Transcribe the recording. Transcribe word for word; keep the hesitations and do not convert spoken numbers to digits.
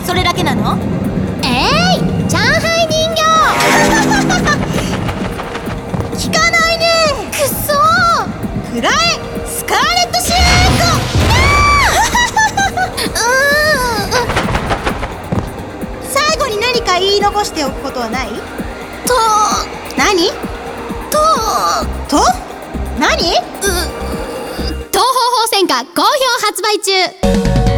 それだけなの？ えい、上海人形聞かないね。 くっそー。 くらえスカーレットシュー最後に何か言い残しておくことはない？ と何？ とと何？ 東方宝泉歌好評発売中。